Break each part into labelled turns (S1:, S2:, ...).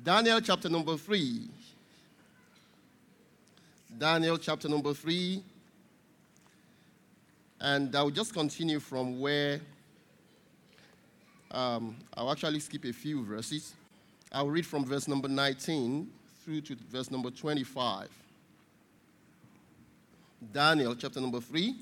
S1: Daniel chapter number 3. Daniel chapter number 3. And I'll just continue from where I'll actually skip a few verses. I'll read from verse number 19 through to verse number 25. Daniel chapter number 3.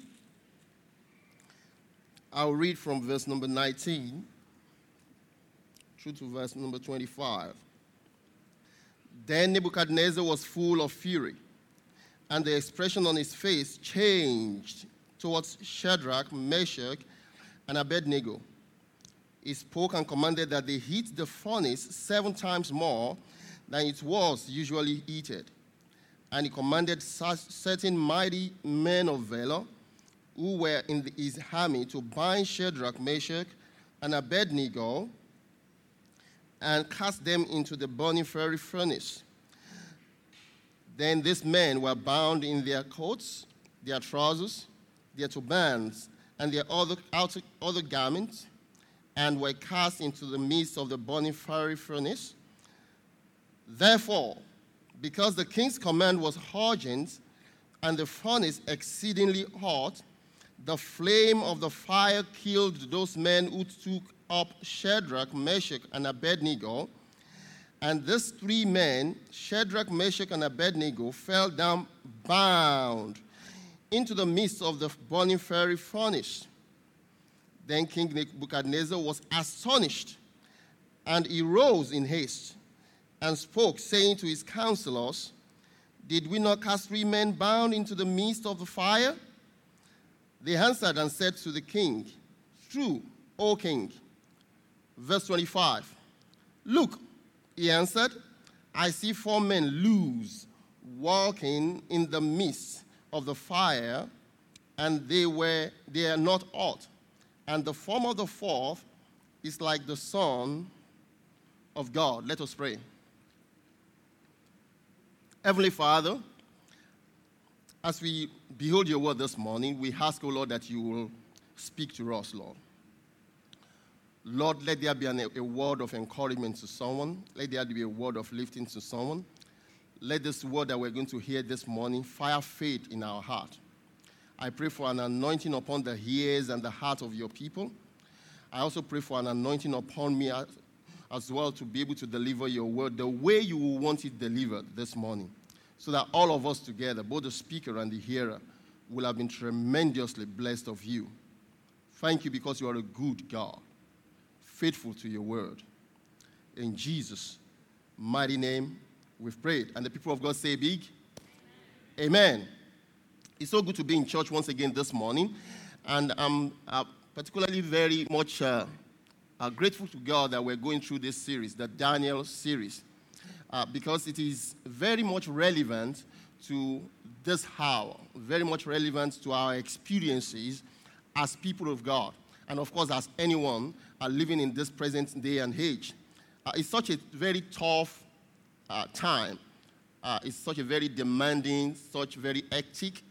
S1: I'll read from verse number 19 through to verse number 25. Then Nebuchadnezzar was full of fury, and the expression on his face changed towards Shadrach, Meshach, and Abednego. He spoke and commanded that they heat the furnace 7 times more than it was usually heated. And he commanded certain mighty men of valor who were in his army to bind Shadrach, Meshach, and Abednego and cast them into the burning fiery furnace. Then these men were bound in their coats, their trousers, their turbans, and their other garments, and were cast into the midst of the burning fiery furnace. Therefore, because the king's command was urgent, and the furnace exceedingly hot, the flame of the fire killed those men who took up Shadrach, Meshach, and Abednego. And these 3 men, Shadrach, Meshach, and Abednego, fell down bound into the midst of the burning fiery furnace. Then King Nebuchadnezzar was astonished, and he rose in haste and spoke, saying to his counselors, "Did we not cast 3 men bound into the midst of the fire?" They answered and said to the king, "True, O king." Verse 25. "Look," he answered, "I see 4 men loose, walking in the midst of the fire, and they are not hot. And the form of the 4th is like the Son of God." Let us pray. Heavenly Father, as we behold your word this morning, we ask, O Lord, that you will speak to us, Lord. Lord, let there be a word of encouragement to someone. Let there be a word of lifting to someone. Let this word that we're going to hear this morning fire faith in our heart. I pray for an anointing upon the ears and the heart of your people. I also pray for an anointing upon me as well to be able to deliver your word the way you will want it delivered this morning, so that all of us together, both the speaker and the hearer, will have been tremendously blessed of you. Thank you because you are a good God, faithful to your word. In Jesus' mighty name, we've prayed. And the people of God say big, Amen. It's so good to be in church once again this morning. And I'm particularly very much grateful to God that we're going through this series, the Daniel series, because it is very much relevant to this hour, very much relevant to our experiences as people of God, and of course as anyone living in this present day and age. It's such a very tough time. It's such a very demanding, such very hectic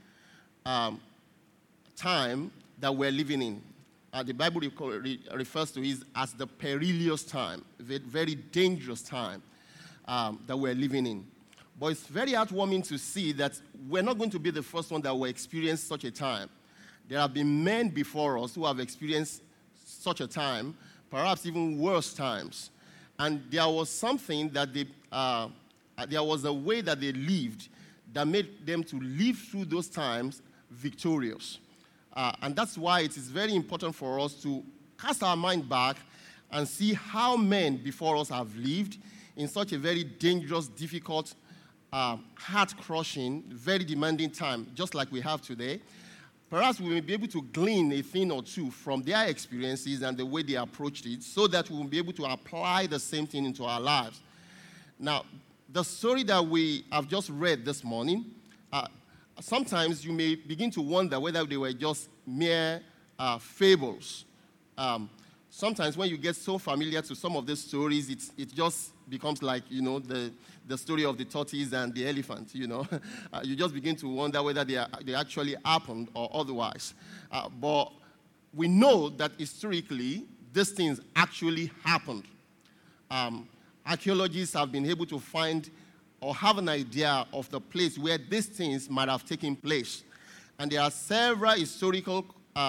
S1: time that we're living in. The Bible refers to it as the perilous time, the very dangerous time that we're living in. But it's very heartwarming to see that we're not going to be the first one that will experience such a time. There have been men before us who have experienced such a time, perhaps even worse times. And there was something that there was a way that they lived that made them to live through those times victorious. And that's why it is very important for us to cast our mind back and see how men before us have lived in such a very dangerous, difficult, heart-crushing, very demanding time, just like we have today. Perhaps we may be able to glean a thing or two from their experiences and the way they approached it so that we will be able to apply the same thing into our lives. Now, the story that we have just read this morning, sometimes you may begin to wonder whether they were just mere fables. Sometimes when you get so familiar to some of these stories, it just becomes like, the story of the tortoise and the elephant, You just begin to wonder whether they actually happened or otherwise. But we know that historically, these things actually happened. archaeologists have been able to find or have an idea of the place where these things might have taken place. And there are several historical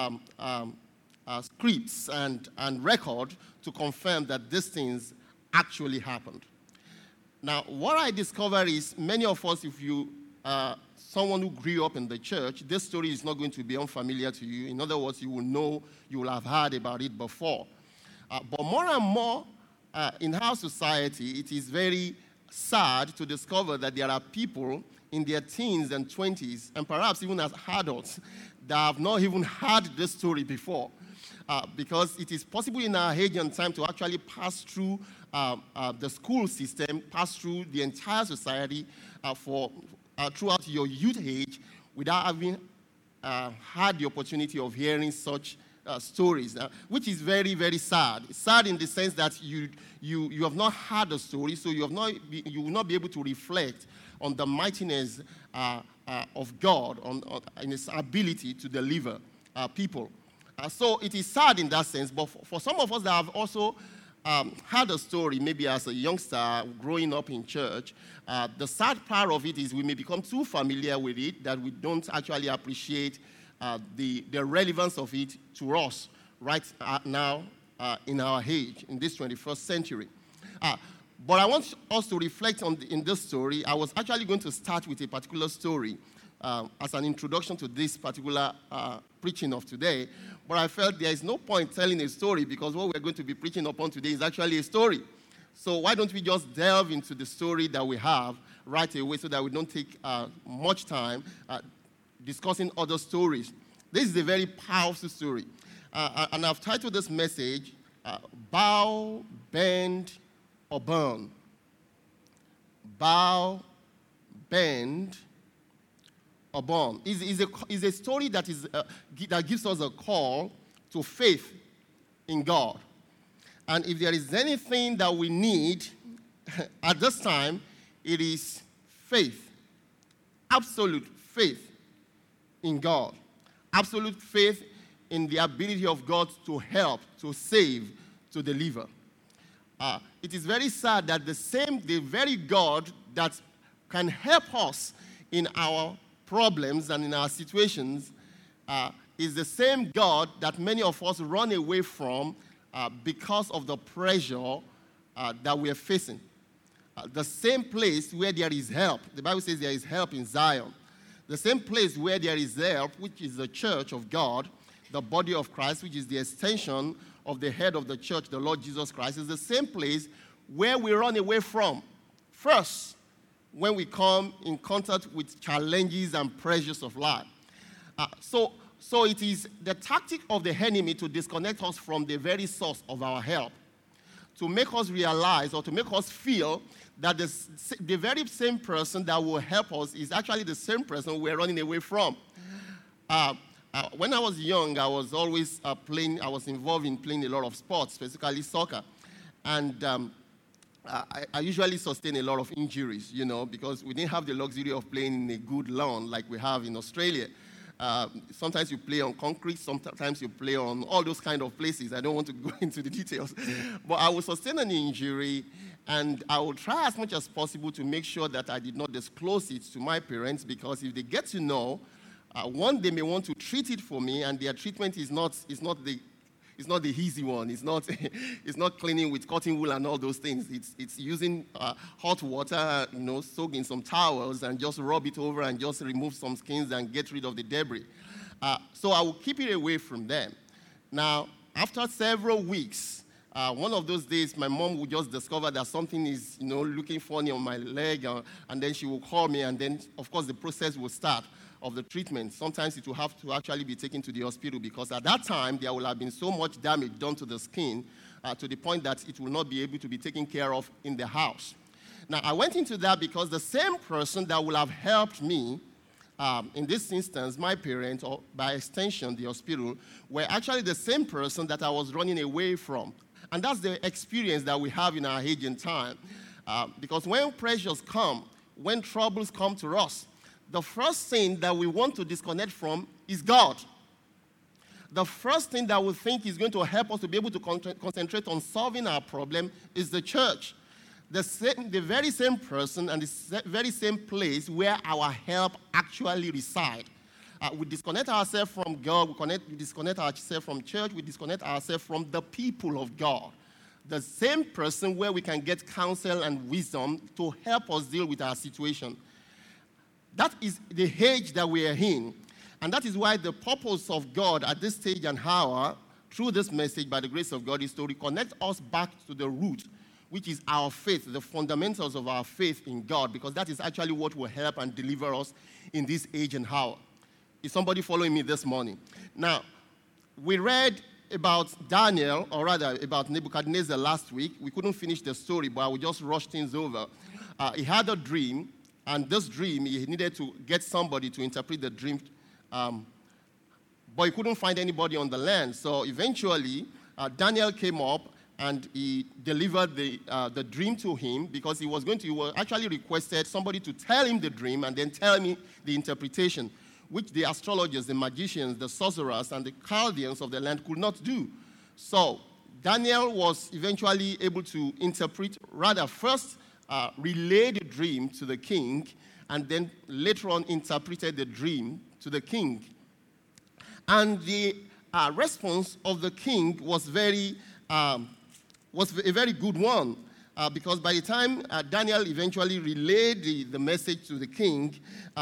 S1: scripts and record to confirm that these things actually happened. Now, what I discover is many of us, if you someone who grew up in the church, this story is not going to be unfamiliar to you. In other words, you will know, you will have heard about it before. But more and more in our society, it is very sad to discover that there are people in their teens and 20s, and perhaps even as adults, that have not even heard this story before. Because it is possible in our age and time to actually pass through the school system, pass through the entire society throughout your youth age without having had the opportunity of hearing such stories, which is very, very sad. It's sad in the sense that you have not heard the story, so you will not be able to reflect on the mightiness of God, in His ability to deliver people. So it is sad in that sense, but for some of us that have also heard a story, maybe as a youngster growing up in church, the sad part of it is we may become too familiar with it that we don't actually appreciate the relevance of it to us right now in our age, in this 21st century. But I want us to reflect in this story. I was actually going to start with a particular story as an introduction to this particular preaching of today, but I felt there is no point telling a story because what we're going to be preaching upon today is actually a story. So why don't we just delve into the story that we have right away so that we don't take much time discussing other stories. This is a very powerful story. And I've titled this message, Bow, Bend, or Burn. Bow, Bend, or Burn. It's a story that gives us a call to faith in God. And if there is anything that we need at this time, it is faith. Absolute faith in God. Absolute faith in the ability of God to help, to save, to deliver. It is very sad that the very God that can help us in our problems and in our situations is the same God that many of us run away from because of the pressure that we are facing. The same place where there is help. The Bible says there is help in Zion. The same place where there is help, which is the church of God, the body of Christ, which is the extension of the head of the church, the Lord Jesus Christ, is the same place where we run away from. First, when we come in contact with challenges and pressures of life. So it is the tactic of the enemy to disconnect us from the very source of our help, to make us realize or to make us feel that the very same person that will help us is actually the same person we're running away from. When I was young, I was always I was involved in playing a lot of sports, specifically soccer. And I usually sustain a lot of injuries, because we didn't have the luxury of playing in a good lawn like we have in Australia. Sometimes you play on concrete, sometimes you play on all those kind of places. I don't want to go into the details. But I will sustain an injury, and I will try as much as possible to make sure that I did not disclose it to my parents, because if they get to know, one, they may want to treat it for me, and their treatment is not the easy one. It's not cleaning with cotton wool and all those things. It's using hot water, soak in some towels and just rub it over and just remove some skins and get rid of the debris. So I will keep it away from them. Now, after several weeks, one of those days, my mom would just discover that something is, looking funny on my leg, and then she will call me, and then, of course, the process will start of the treatment. Sometimes it will have to actually be taken to the hospital, because at that time there will have been so much damage done to the skin to the point that it will not be able to be taken care of in the house. Now, I went into that because the same person that will have helped me, in this instance, my parents, or by extension, the hospital, were actually the same person that I was running away from. And that's the experience that we have in our age and time. Because when pressures come, when troubles come to us, the first thing that we want to disconnect from is God. The first thing that we think is going to help us to be able to concentrate on solving our problem is the church. the very same person and the very same place where our help actually resides. We disconnect ourselves from God, we disconnect ourselves from church, we disconnect ourselves from the people of God. The same person where we can get counsel and wisdom to help us deal with our situation. That is the age that we are in. And that is why the purpose of God at this stage and hour, through this message by the grace of God, is to reconnect us back to the root, which is our faith, the fundamentals of our faith in God, because that is actually what will help and deliver us in this age and hour. Is somebody following me this morning? Now, we read about Daniel, or rather about Nebuchadnezzar last week. We couldn't finish the story, but I will just rush things over. He had a dream, and this dream, he needed to get somebody to interpret the dream, but he couldn't find anybody on the land. So eventually, Daniel came up, and he delivered the dream to him, because he was actually requested somebody to tell him the dream and then tell me the interpretation, which the astrologers, the magicians, the sorcerers, and the Chaldeans of the land could not do. So Daniel was eventually able to interpret, rather first relay the dream to the king, and then later on interpreted the dream to the king. And the response of the king was a very good one, because by the time Daniel eventually relayed the message to the king,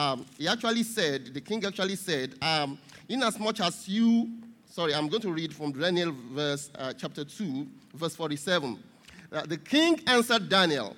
S1: the king actually said, inasmuch as you, I'm going to read from Daniel chapter 2, verse 47. The king answered Daniel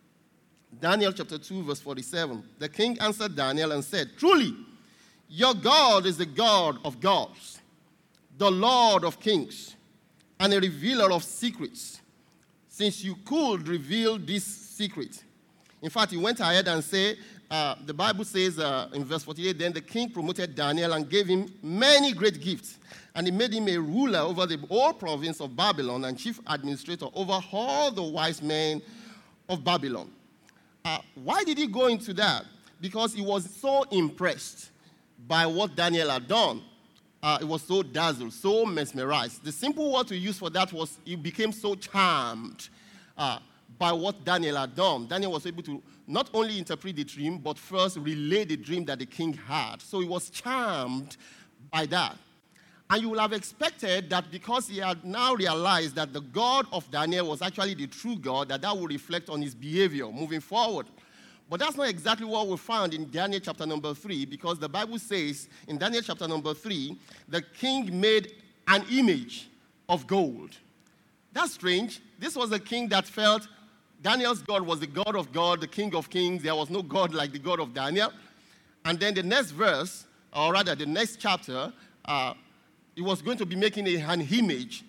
S1: chapter 2, verse 47. The king answered Daniel and said, truly, your God is the God of gods, the Lord of kings, and a revealer of secrets, since you could reveal this secret. In fact, he went ahead and said, the Bible says in verse 48, then the king promoted Daniel and gave him many great gifts, and he made him a ruler over the whole province of Babylon and chief administrator over all the wise men of Babylon. Why did he go into that? Because he was so impressed by what Daniel had done. It was so dazzled, so mesmerized. The simple word to use for that was he became so charmed by what Daniel had done. Daniel was able to not only interpret the dream, but first relay the dream that the king had. So he was charmed by that. And you will have expected that because he had now realized that the God of Daniel was actually the true God, that would reflect on his behavior moving forward. But that's not exactly what we found in Daniel chapter number 3, because the Bible says in Daniel chapter number 3, the king made an image of gold. That's strange. This was a king that felt Daniel's God was the God of God, the King of kings. There was no God like the God of Daniel. And then the next verse, or rather the next chapter, he was going to be making an image.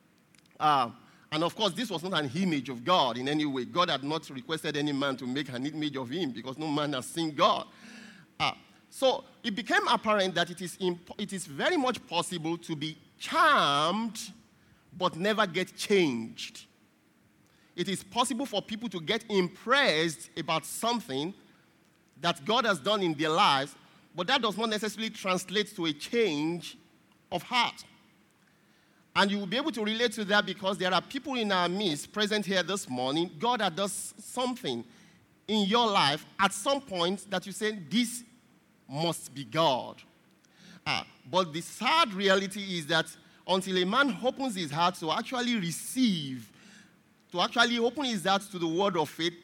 S1: And of course, this was not an image of God in any way. God had not requested any man to make an image of him, because no man has seen God. So it became apparent that it is very much possible to be charmed but never get changed. It is possible for people to get impressed about something that God has done in their lives, but that does not necessarily translate to a change of heart. And you will be able to relate to that because there are people in our midst present here this morning. God has done something in your life at some point that you say, this must be God. But the sad reality is that until a man opens his heart to actually receive, to actually open his heart to the word of faith,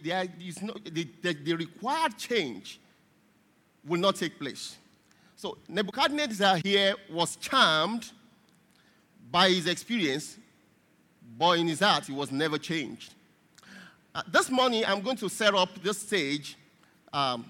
S1: the required change will not take place. So Nebuchadnezzar here was charmed by his experience, but in his heart, he was never changed. This morning, I'm going to set up this stage as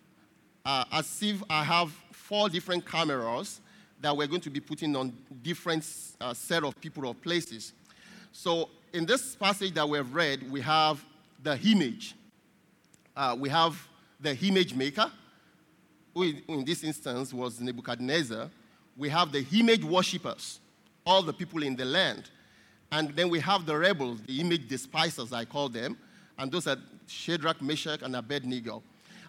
S1: if I have 4 different cameras that we're going to be putting on different set of people or places. So in this passage that we've read, we have the image. We have the image maker, who in this instance was Nebuchadnezzar. We have the image worshippers, all the people in the land. And then we have the rebels, the image despisers, I call them. And those are Shadrach, Meshach, and Abednego.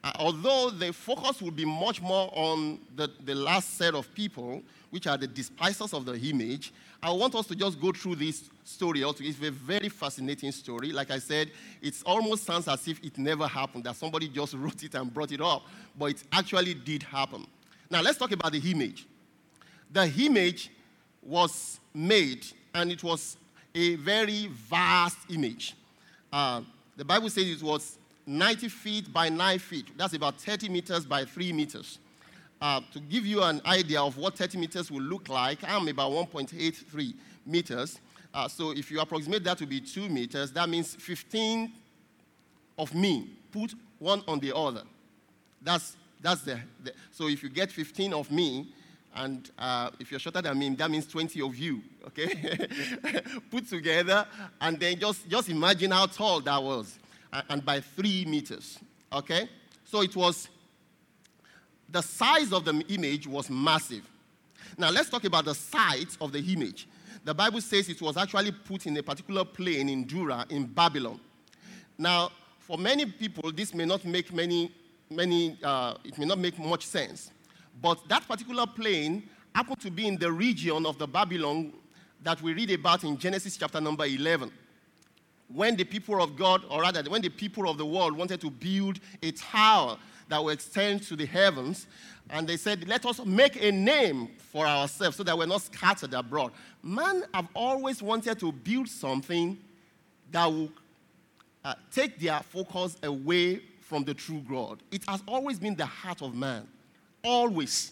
S1: although the focus will be much more on the last set of people, which are the despisers of the image, I want us to just go through this story also. It's a very fascinating story. Like I said, it almost sounds as if it never happened, that somebody just wrote it and brought it up. But it actually did happen. Now, let's talk about the image. The image was made, and it was a very vast image. The Bible says it was 90 feet by 9 feet. That's about 30 meters by 3 meters. To give you an idea of what 30 meters will look like, I'm about 1.83 meters. So if you approximate that to be 2 meters, that means 15 of me, put one on the other. That's so if you get 15 of me, and if you're shorter than me, that means 20 of you, okay? Put together, and then just imagine how tall that was, and by 3 meters, okay? So it was, the size of the image was massive. Now, let's talk about the size of the image. The Bible says it was actually put in a particular plain in Dura, in Babylon. Now, for many people, this may not make it may not make much sense. But that particular plain happened to be in the region of the Babylon that we read about in Genesis chapter number 11. When the people of God, or rather, when the people of the world wanted to build a tower that will extend to the heavens, and they said, let us make a name for ourselves so that we're not scattered abroad. Man have always wanted to build something that will take their focus away from the true God. It has always been the heart of man. Always.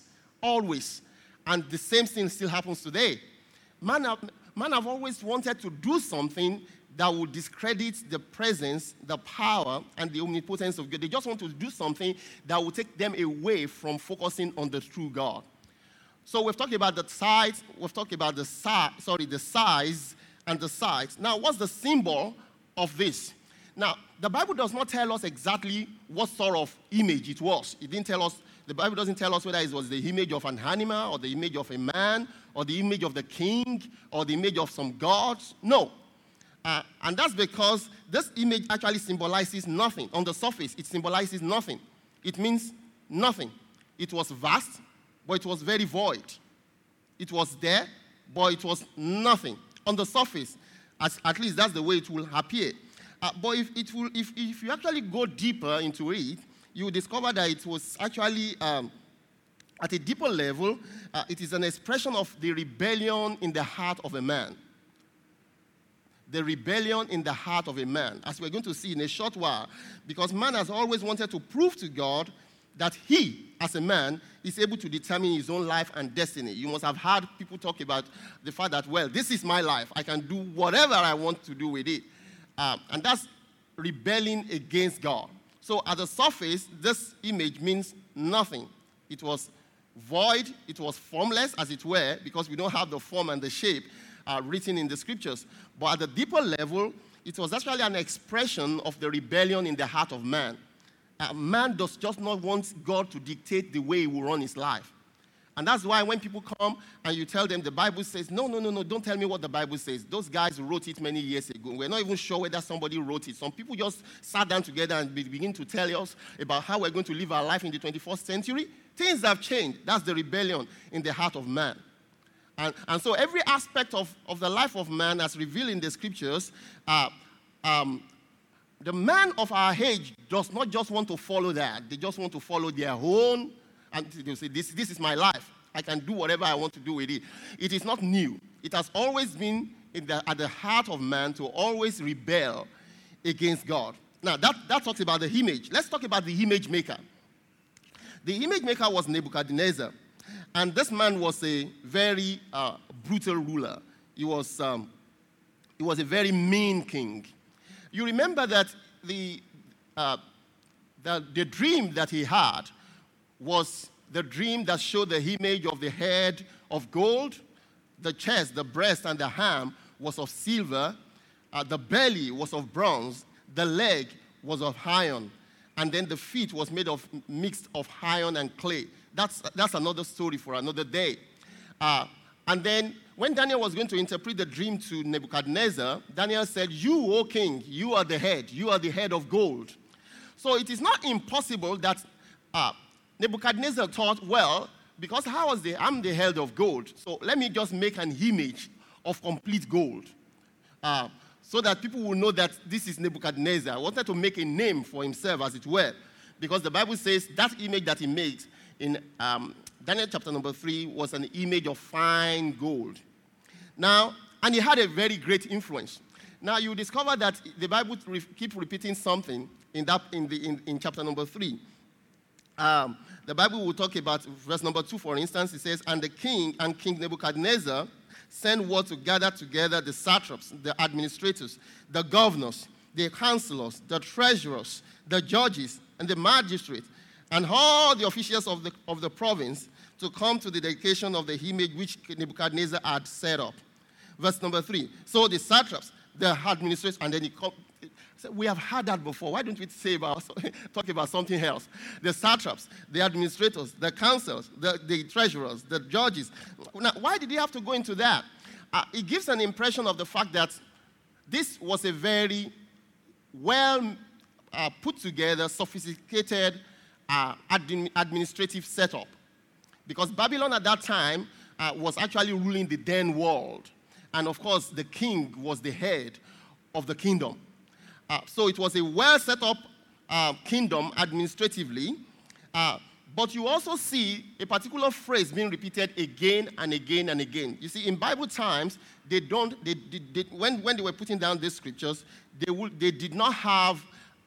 S1: And the same thing still happens today. Man have always wanted to do something that would discredit the presence, the power, and the omnipotence of God. They just want to do something that will take them away from focusing on the true God. So we've talked about the size, the size and the size. Now, what's the symbol of this? Now, the Bible does not tell us exactly what sort of image it was. It didn't tell us. The Bible doesn't tell us whether it was the image of an animal or the image of a man or the image of the king or the image of some gods. No. And that's because this image actually symbolizes nothing. On the surface, it symbolizes nothing. It means nothing. It was vast, but it was very void. It was there, but it was nothing. On the surface, at least that's the way it will appear. But if you actually go deeper into it, you will discover that it was actually, at a deeper level, it is an expression of the rebellion in the heart of a man. The rebellion in the heart of a man, as we're going to see in a short while, because man has always wanted to prove to God that he, as a man, is able to determine his own life and destiny. You must have heard people talk about the fact that, well, this is my life. I can do whatever I want to do with it. And that's rebelling against God. So at the surface, this image means nothing. It was void, it was formless, as it were, because we don't have the form and the shape written in the scriptures. But at the deeper level, it was actually an expression of the rebellion in the heart of man. Man does just not want God to dictate the way he will run his life. And that's why when people come and you tell them the Bible says, no, don't tell me what the Bible says. Those guys wrote it many years ago. We're not even sure whether somebody wrote it. Some people just sat down together and begin to tell us about how we're going to live our life in the 21st century. Things have changed. That's the rebellion in the heart of man. And so every aspect of the life of man as revealed in the scriptures, the man of our age does not just want to follow that. They just want to follow their own. And they'll say, this is my life. I can do whatever I want to do with it. It is not new. It has always been at the heart of man to always rebel against God. Now, that talks about the image. Let's talk about the image maker. The image maker was Nebuchadnezzar. And this man was a very brutal ruler. He was a very mean king. You remember that the dream that he had was the dream that showed the image of the head of gold, the chest, the breast, and the arm was of silver, the belly was of bronze, the leg was of iron, and then the feet was mixed of iron and clay. That's another story for another day. And then when Daniel was going to interpret the dream to Nebuchadnezzar, Daniel said, "You, O king, you are the head of gold." So it is not impossible that Nebuchadnezzar thought, well, because I'm the head of gold, so let me just make an image of complete gold so that people will know that this is Nebuchadnezzar. He wanted to make a name for himself, as it were, because the Bible says that image that he made in Daniel chapter number 3 was an image of fine gold. Now, and he had a very great influence. Now, you discover that the Bible keeps repeating something in chapter number 3. The Bible will talk about verse number 2, for instance. It says, and the king and King Nebuchadnezzar sent word to gather together the satraps, the administrators, the governors, the counselors, the treasurers, the judges, and the magistrates, and all the officials of the province to come to the dedication of the image which Nebuchadnezzar had set up. Verse number 3. So the satraps, the administrators, and then he said, we have heard that before. Why don't we talk about something else? The satraps, the administrators, the councils, the treasurers, the judges. Now, why did he have to go into that? It gives an impression of the fact that this was a very well put together, sophisticated administrative setup. Because Babylon at that time was actually ruling the then world. And of course, the king was the head of the kingdom. So it was a well set up kingdom administratively. But you also see a particular phrase being repeated again and again and again. You see, in Bible times, when they were putting down these scriptures, they did not have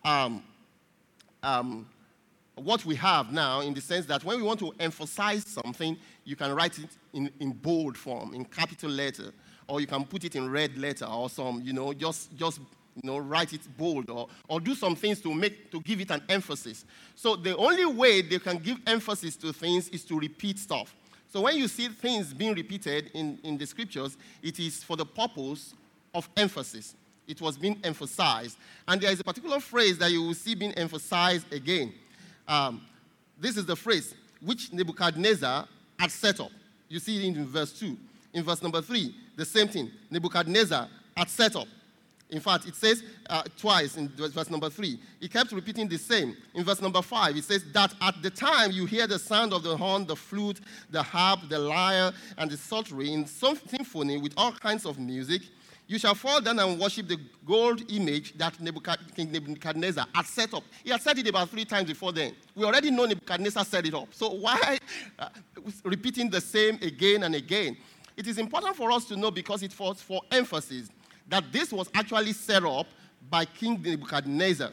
S1: what we have now, in the sense that when we want to emphasize something, you can write it in bold form, in capital letter, or you can put it in red letter, or some, just write it bold, or do some things to give it an emphasis. So the only way they can give emphasis to things is to repeat stuff. So when you see things being repeated in the scriptures, it is for the purpose of emphasis. It was being emphasized. And there is a particular phrase that you will see being emphasized again. This is the phrase which Nebuchadnezzar had set up. You see it in verse 2. In verse number 3, the same thing. Nebuchadnezzar had set up. In fact, it says twice in verse number 3. He kept repeating the same. In verse number 5, it says that at the time you hear the sound of the horn, the flute, the harp, the lyre, and the psaltery in some symphony with all kinds of music, you shall fall down and worship the gold image that King Nebuchadnezzar had set up. He had said it about 3 times before then. We already know Nebuchadnezzar set it up. So why repeating the same again and again? It is important for us to know, because it was for emphasis, that this was actually set up by King Nebuchadnezzar.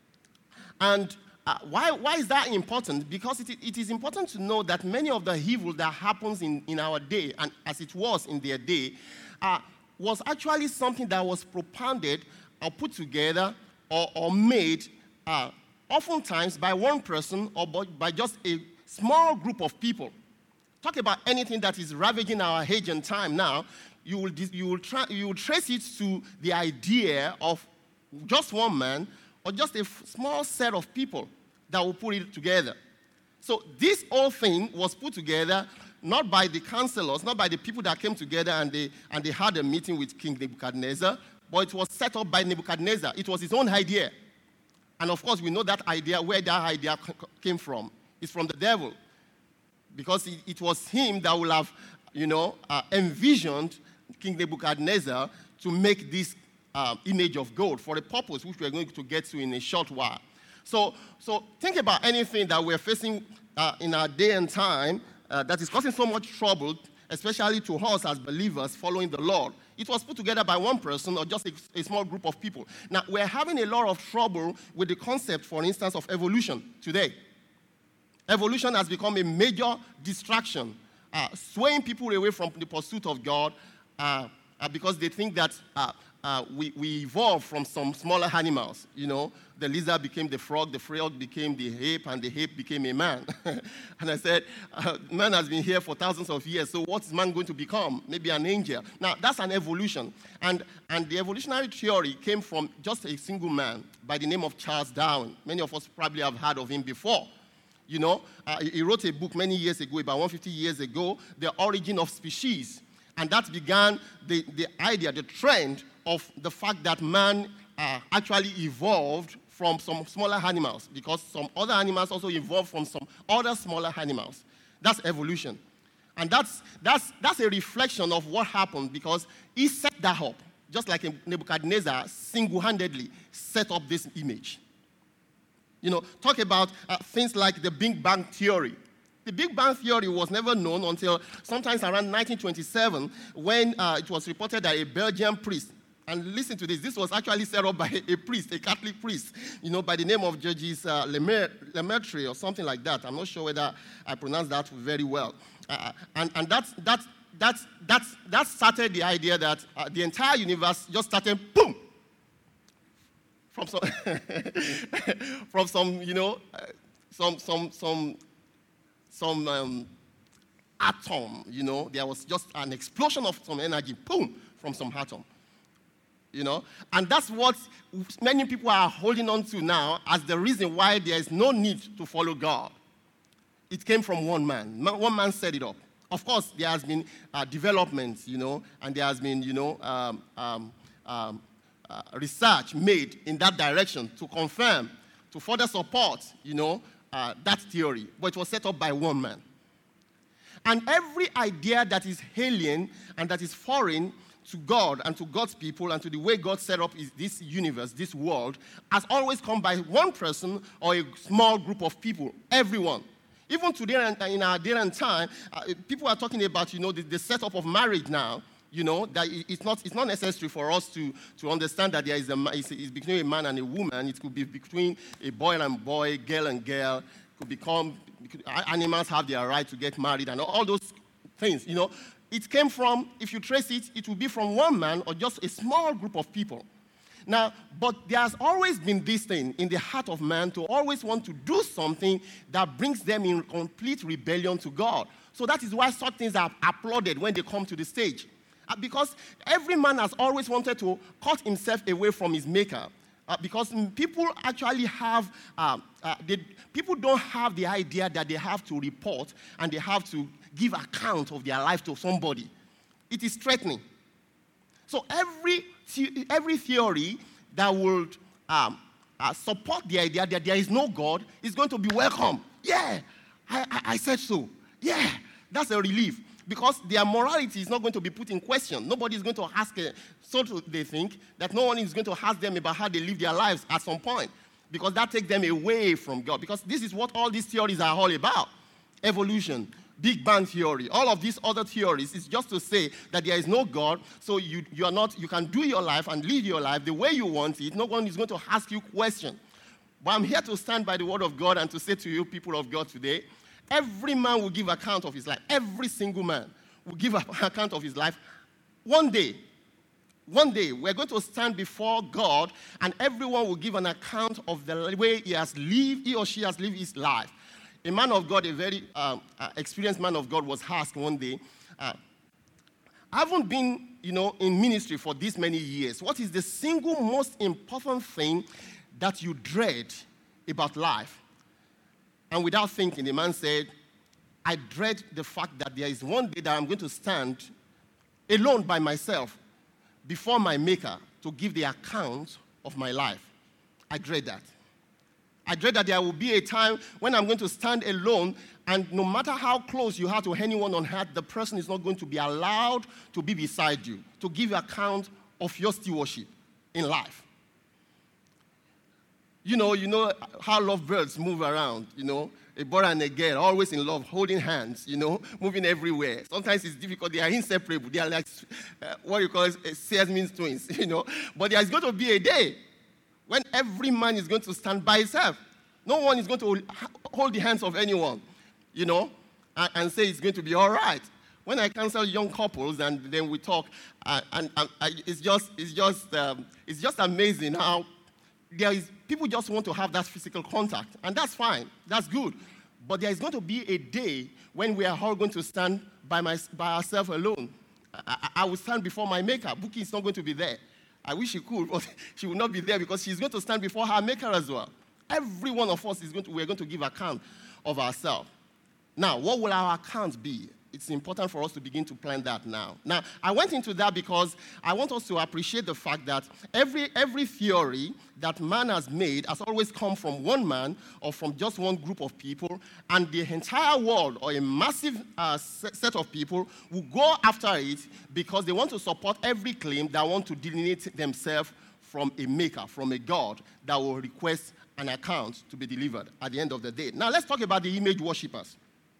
S1: And why is that important? Because it is important to know that many of the evil that happens in our day, and as it was in their day, was actually something that was propounded or put together or made oftentimes by one person or by just a small group of people. Talk about anything that is ravaging our age and time now, you will trace it to the idea of just one man or just a small set of people that will put it together. So this whole thing was put together not by the counselors, not by the people that came together and they had a meeting with King Nebuchadnezzar, but it was set up by Nebuchadnezzar. It was his own idea. And of course, we know that idea, where that idea came from. It's from the devil. Because it was him that would have, envisioned King Nebuchadnezzar to make this image of gold for a purpose which we're going to get to in a short while. So think about anything that we're facing in our day and time that is causing so much trouble, especially to us as believers following the Lord. It was put together by one person or just a small group of people. Now, we're having a lot of trouble with the concept, for instance, of evolution today. Evolution has become a major distraction, swaying people away from the pursuit of God because they think that we evolved from some smaller animals. The lizard became the frog became the ape, and the ape became a man. And I said, man has been here for thousands of years, so what's man going to become? Maybe an angel. Now, that's an evolution. And the evolutionary theory came from just a single man by the name of Charles Darwin. Many of us probably have heard of him before. He wrote a book many years ago, about 150 years ago, The Origin of Species. And that began the idea, the trend of the fact that man actually evolved from some smaller animals because some other animals also evolved from some other smaller animals. That's evolution. And that's a reflection of what happened because he set that up, just like Nebuchadnezzar single-handedly set up this image. Talk about things like the Big Bang Theory. The Big Bang Theory was never known until sometimes around 1927 when it was reported that a Belgian priest, and listen to this, this was actually set up by a priest, a Catholic priest, by the name of Judges Lemaitre or something like that. I'm not sure whether I pronounced that very well. And that started the idea that the entire universe just started, boom, from some, from some atom, there was just an explosion of some energy, boom, from some atom. And that's what many people are holding on to now as the reason why there is no need to follow God. It came from one man. One man set it up. Of course, there has been developments, and there has been, research made in that direction to confirm, to further support, that theory. But it was set up by one man. And every idea that is alien and that is foreign to God and to God's people and to the way God set up this universe, this world, has always come by one person or a small group of people, everyone. Even today in our day and time, people are talking about, the setup of marriage now, that it's not necessary for us to understand that there is it's between a man and a woman. It could be between a boy and boy, girl and girl. Animals have their right to get married and all those things, It came from, if you trace it, it will be from one man or just a small group of people. Now, but there's always been this thing in the heart of man to always want to do something that brings them in complete rebellion to God. So that is why such things are applauded when they come to the stage. Because every man has always wanted to cut himself away from his maker. Because people actually have, people don't have the idea that they have to report and they have to give account of their life to somebody. It is threatening. So every theory that would support the idea that there is no God is going to be welcome. Yeah, I said so. Yeah, that's a relief. Because their morality is not going to be put in question. Nobody is going to ask, so they think, that no one is going to ask them about how they live their lives at some point. Because that takes them away from God. Because this is what all these theories are all about. Evolution, Big Bang Theory, all of these other theories is just to say that there is no God, so you can do your life and live your life the way you want it. No one is going to ask you questions. But I'm here to stand by the word of God and to say to you, people of God, today, every man will give account of his life. Every single man will give account of his life. One day, we're going to stand before God, and everyone will give an account of the way he or she has lived his life. A man of God, a very experienced man of God, was asked one day, I haven't been, in ministry for this many years. What is the single most important thing that you dread about life? And without thinking, the man said, I dread the fact that there is one day that I'm going to stand alone by myself before my Maker to give the account of my life. I dread that. I dread that there will be a time when I'm going to stand alone, and no matter how close you are to anyone on earth, the person is not going to be allowed to be beside you, to give account of your stewardship in life. You know how lovebirds move around, a boy and a girl, always in love, holding hands, moving everywhere. Sometimes it's difficult. They are inseparable. They are like what you call Siamese twins, But there is going to be a day when every man is going to stand by himself. No one is going to hold the hands of anyone, and say it's going to be all right. When I counsel young couples and then we talk, it's just amazing how people just want to have that physical contact, and that's fine, that's good. But there is going to be a day when we are all going to stand by ourselves alone. I will stand before my Maker. Buki is not going to be there. I wish she could, but she will not be there because she's going to stand before her Maker as well. Every one of us we're going to give account of ourselves. Now, what will our account be? It's important for us to begin to plan that now. Now, I went into that because I want us to appreciate the fact that every theory that man has made has always come from one man or from just one group of people, and the entire world or a massive set of people will go after it because they want to support every claim that want to delineate themselves from a maker, from a God that will request an account to be delivered at the end of the day. Now, let's talk about the image worshippers.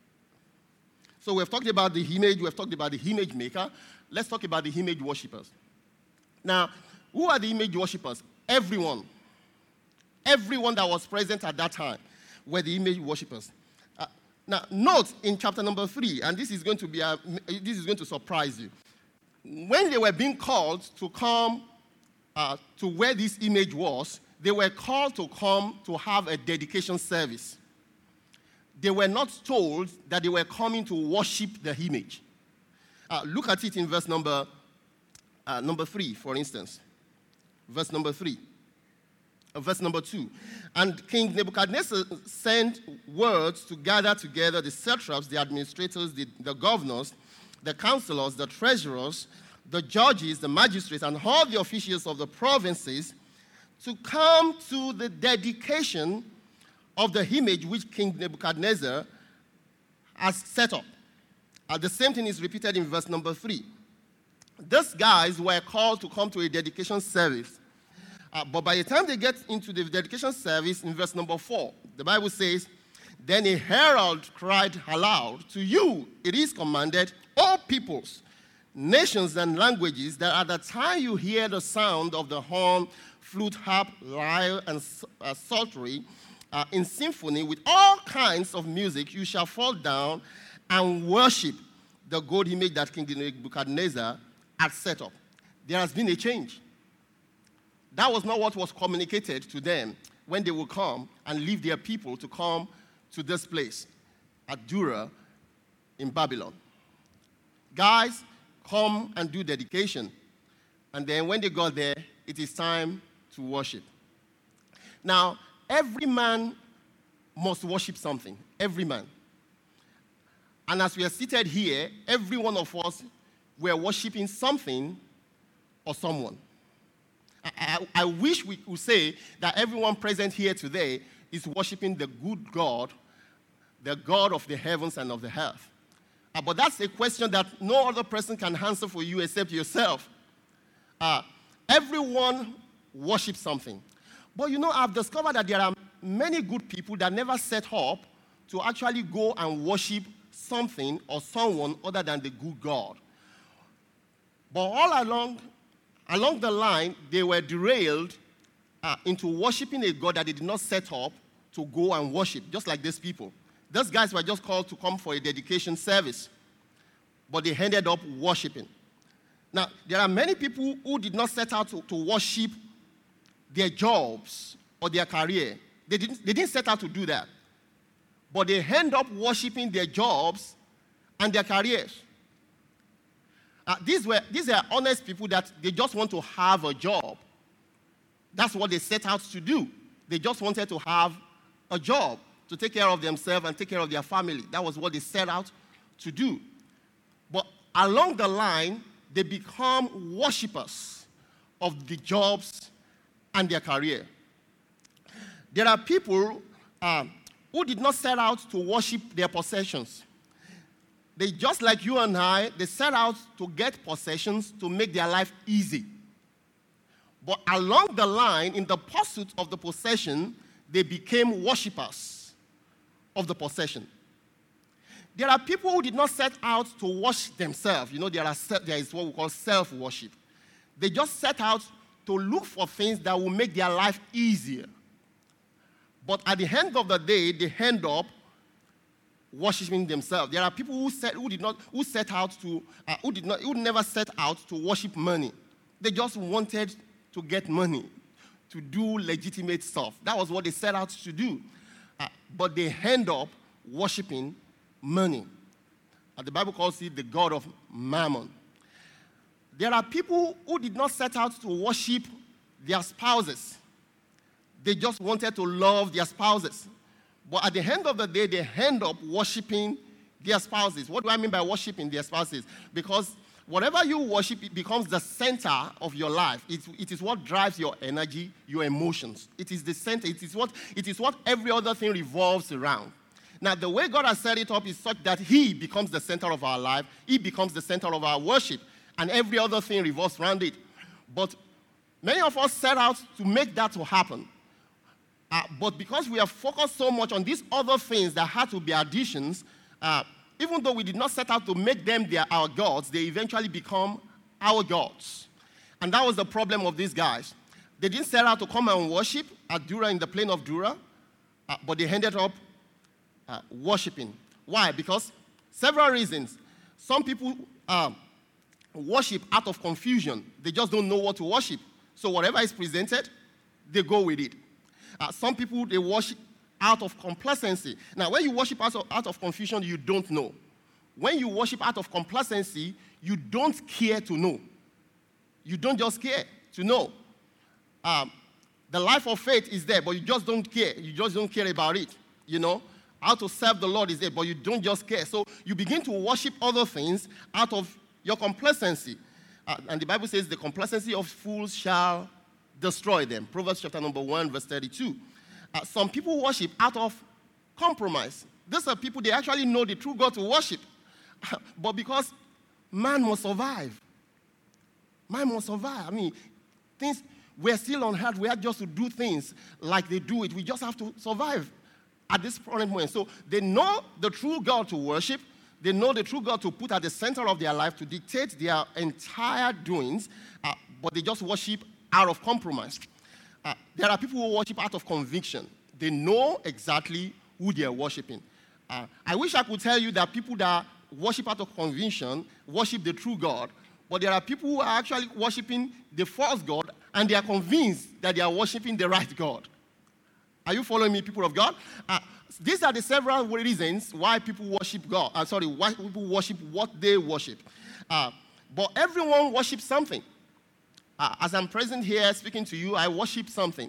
S1: So we've talked about the image, we've talked about the image maker. Let's talk about the image worshippers. Now, who are the image worshippers? Everyone. Everyone that was present at that time were the image worshippers. Now, note in chapter number 3, and this is going to surprise you. When they were being called to come to where this image was, they were called to come to have a dedication service. They were not told that they were coming to worship the image. Look at it in verse number 3, for instance. Verse number 3. Verse number 2. And King Nebuchadnezzar sent words to gather together the satraps, the administrators, the governors, the counselors, the treasurers, the judges, the magistrates, and all the officials of the provinces to come to the dedication of the image which King Nebuchadnezzar has set up. The same thing is repeated in verse number 3. These guys were called to come to a dedication service. But by the time they get into the dedication service, in verse number 4, the Bible says, Then a herald cried aloud, To you it is commanded, all peoples, nations, and languages, that at the time you hear the sound of the horn, flute, harp, lyre, and psaltery, in symphony with all kinds of music, you shall fall down and worship the gold image that King Nebuchadnezzar had set up. There has been a change. That was not what was communicated to them when they would come and leave their people to come to this place at Dura in Babylon. Guys, come and do dedication. And then when they got there, it is time to worship. Now, every man must worship something. Every man. And as we are seated here, every one of us were worshiping something or someone. I wish we could say that everyone present here today is worshiping the good God, the God of the heavens and of the earth. But that's a question that no other person can answer for you except yourself. Everyone worships something. But you know, I've discovered that there are many good people that never set up to actually go and worship something or someone other than the good God. But all along the line, they were derailed into worshiping a God that they did not set up to go and worship, just like these people. Those guys were just called to come for a dedication service, but they ended up worshiping. Now, there are many people who did not set out to worship their jobs or their career. They didn't set out to do that. But they end up worshiping their jobs and their careers. These are honest people that they just want to have a job. That's what they set out to do. They just wanted to have a job, to take care of themselves and take care of their family. That was what they set out to do. But along the line, they become worshipers of the jobs and their career. There are people who did not set out to worship their possessions. They, just like you and I, they set out to get possessions to make their life easy. But along the line, in the pursuit of the possession, they became worshipers of the possession. There are people who did not set out to worship themselves. You know, there is what we call self-worship. They just set out to look for things that will make their life easier. But at the end of the day, they end up worshiping themselves. There are people who never set out to worship money. They just wanted to get money, to do legitimate stuff. That was what they set out to do. But they end up worshiping money. The Bible calls it the god of Mammon. There are people who did not set out to worship their spouses. They just wanted to love their spouses. But at the end of the day, they end up worshiping their spouses. What do I mean by worshiping their spouses? Because whatever you worship, it becomes the center of your life. It is what drives your energy, your emotions. It is the center. It is what every other thing revolves around. Now, the way God has set it up is such that He becomes the center of our life. He becomes the center of our worship. And every other thing revolves around it. But many of us set out to make that to happen. But because we have focused so much on these other things that had to be additions, even though we did not set out to make them our gods, they eventually become our gods. And that was the problem of these guys. They didn't set out to come and worship at Dura in the plain of Dura, but they ended up worshiping. Why? Because several reasons. Some people worship out of confusion. They just don't know what to worship. So whatever is presented, they go with it. Some people, they worship out of complacency. Now, when you worship out of confusion, you don't know. When you worship out of complacency, you don't care to know. You don't just care to know. The life of faith is there, but you just don't care. You just don't care about it, you know. How to serve the Lord is there, but you don't just care. So you begin to worship other things out of your complacency. And the Bible says the complacency of fools shall destroy them. Proverbs chapter number 1, verse 32. Some people worship out of compromise. These are people, they actually know the true God to worship. But because man must survive. Man must survive. I mean, we're still on earth. We have just to do things like they do it. We just have to survive at this current moment. So they know the true God to worship. They know the true God to put at the center of their life, to dictate their entire doings, but they just worship out of compromise. There are people who worship out of conviction. They know exactly who they are worshiping. I wish I could tell you that people that worship out of conviction worship the true God, but there are people who are actually worshiping the false God, and they are convinced that they are worshiping the right God. Are you following me, people of God? These are the several reasons why people worship God. Why people worship what they worship. But everyone worships something. As I'm present here speaking to you, I worship something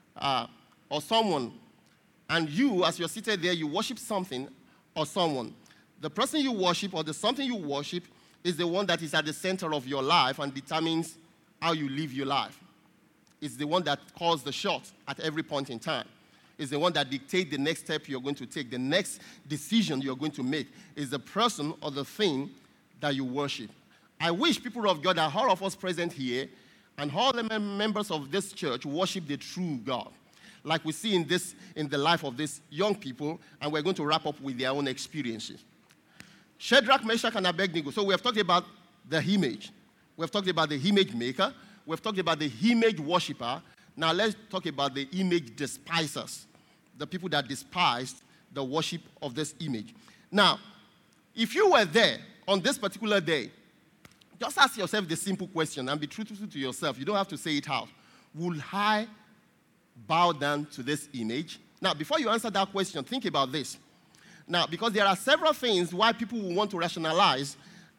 S1: or someone. And you, as you're seated there, you worship something or someone. The person you worship or the something you worship is the one that is at the center of your life and determines how you live your life. It's the one that calls the shot at every point in time. It's the one that dictates the next step you're going to take. The next decision you're going to make is the person or the thing that you worship. I wish, people of God, that all of us present here and all the members of this church worship the true God, like we see in the life of these young people, and we're going to wrap up with their own experiences. Shadrach, Meshach, and Abednego. So we have talked about the image. We have talked about the image maker. We have talked about the image worshiper. Now let's talk about the image despisers, the people that despised the worship of this image. Now, if you were there on this particular day, just ask yourself the simple question and be truthful to yourself. You don't have to say it out. Will I bow down to this image? Now, before you answer that question, think about this. Now, because there are several things why people will want to rationalize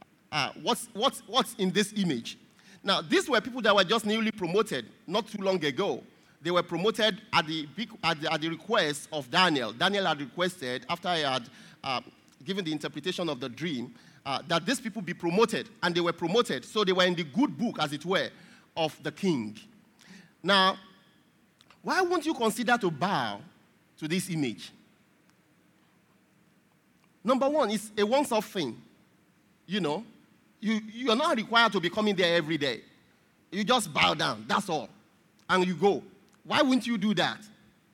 S1: what's in this image. Now, these were people that were just newly promoted not too long ago. They were promoted at the request of Daniel. Daniel had requested, after he had given the interpretation of the dream, that these people be promoted, and they were promoted. So they were in the good book, as it were, of the king. Now, why won't you consider to bow to this image? Number one, it's a once-off thing. You know, you are not required to be coming there every day. You just bow down, that's all, and you go. Why wouldn't you do that?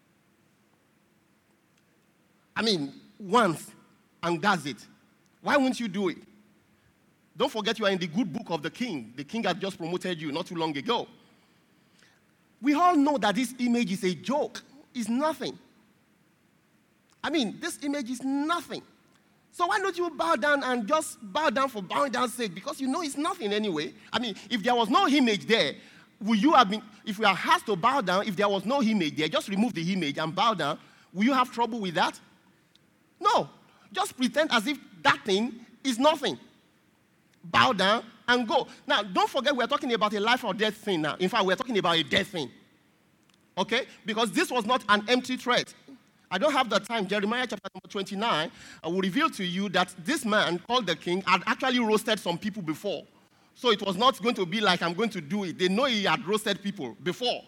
S1: I mean, once, and that's it. Why wouldn't you do it? Don't forget you are in the good book of the king. The king had just promoted you not too long ago. We all know that this image is a joke. It's nothing. I mean, this image is nothing. So why don't you bow down and just bow down for bowing down's sake? Because you know it's nothing anyway. I mean, if there was no image there, would you have been, if we are asked to bow down, if there was no image there, just remove the image and bow down, will you have trouble with that? No. Just pretend as if that thing is nothing. Bow down and go. Now, don't forget we're talking about a life or death thing now. In fact, we're talking about a death thing. Okay? Because this was not an empty threat. I don't have the time. Jeremiah chapter number 29 will reveal to you that this man called the king had actually roasted some people before. So it was not going to be like I'm going to do it. They know he had roasted people before.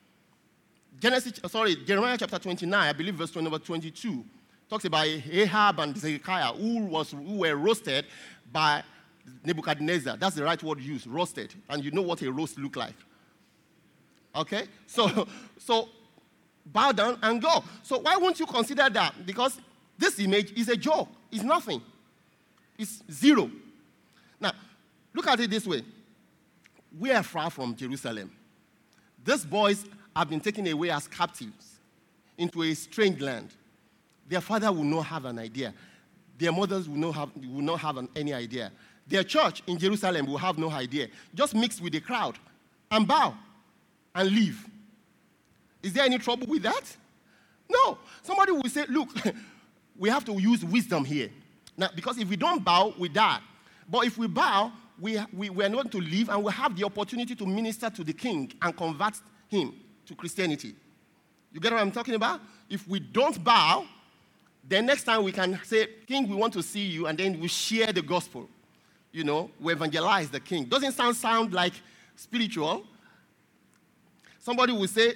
S1: Jeremiah chapter 29, I believe verse number 22, talks about Ahab and Zedekiah who were roasted by Nebuchadnezzar. That's the right word used, roasted. And you know what a roast looked like. Okay? So bow down and go. So why won't you consider that? Because this image is a joke. It's nothing. It's zero. Now, look at it this way. We are far from Jerusalem. These boys have been taken away as captives into a strange land. Their father will not have an idea. Their mothers will not have any idea. Their church in Jerusalem will have no idea. Just mix with the crowd and bow and leave. Is there any trouble with that? No. Somebody will say, look, we have to use wisdom here. Now, because if we don't bow, we die. But if we bow, we are not to leave, and we have the opportunity to minister to the king and convert him to Christianity. You get what I'm talking about? If we don't bow, then next time we can say, King, we want to see you, and then we share the gospel. We evangelize the king. Doesn't sound like spiritual? Somebody will say,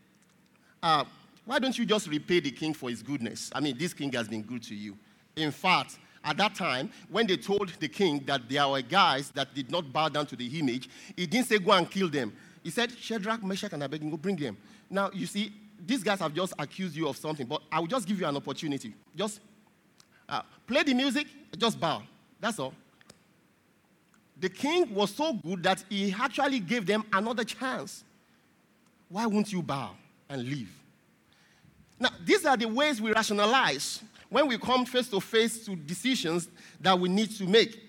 S1: why don't you just repay the king for his goodness? I mean, this king has been good to you. In fact, at that time, when they told the king that there were guys that did not bow down to the image, he didn't say go and kill them. He said, Shadrach, Meshach, and Abednego, bring them. Now, you see, these guys have just accused you of something, but I will just give you an opportunity. Just play the music, just bow. That's all. The king was so good that he actually gave them another chance. Why won't you bow and leave? Now, these are the ways we rationalize when we come face to face to decisions that we need to make.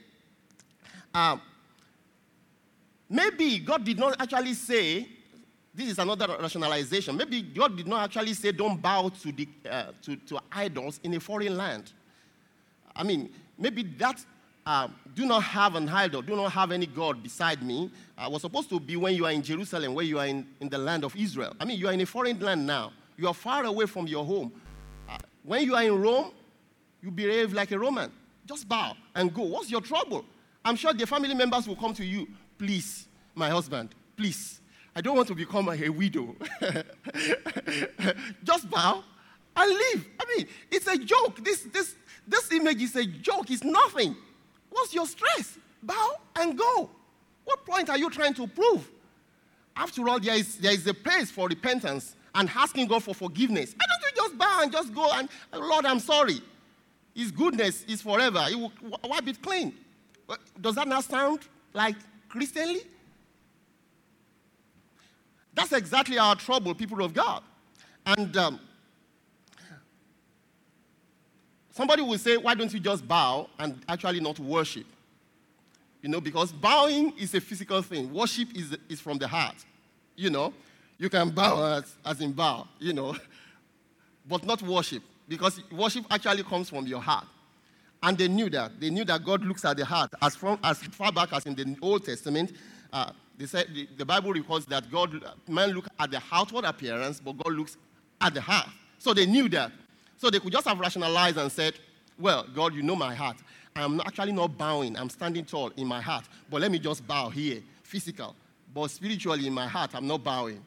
S1: Maybe God did not actually say, this is another rationalization, maybe God did not actually say don't bow to idols in a foreign land. I mean, maybe that do not have an idol, do not have any God beside me, was supposed to be when you are in Jerusalem, where you are in the land of Israel. I mean, you are in a foreign land now. You are far away from your home. When you are in Rome, you behave like a Roman. Just bow and go. What's your trouble? I'm sure the family members will come to you. Please, my husband, please. I don't want to become a widow. Just bow and leave. I mean, it's a joke. This image is a joke. It's nothing. What's your stress? Bow and go. What point are you trying to prove? After all, there is a place for repentance and asking God for forgiveness. Why don't you just bow and just go and, Lord, I'm sorry. His goodness is forever. He will wipe it clean. Does that not sound like Christianly? That's exactly our trouble, people of God. And somebody will say, why don't you just bow and actually not worship? Because bowing is a physical thing. Worship is from the heart. You can bow as in bow, but not worship, because worship actually comes from your heart. And they knew that. They knew that God looks at the heart. As far back as in the Old Testament, they said the Bible records that man looks at the outward appearance, but God looks at the heart. So they knew that. So they could just have rationalized and said, well, God, you know my heart. I'm actually not bowing. I'm standing tall in my heart. But let me just bow here, physical. But spiritually in my heart, I'm not bowing.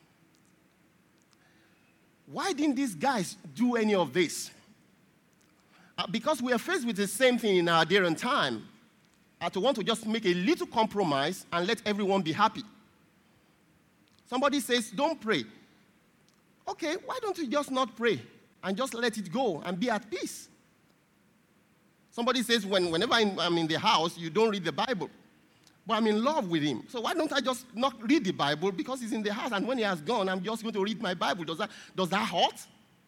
S1: Why didn't these guys do any of this? Because we are faced with the same thing in our day and time. To want to just make a little compromise and let everyone be happy. Somebody says, don't pray. Okay, why don't you just not pray and just let it go and be at peace? Somebody says, whenever I'm in the house, you don't read the Bible. But I'm in love with him. So why don't I just not read the Bible because he's in the house, and when he has gone, I'm just going to read my Bible. Does that hurt?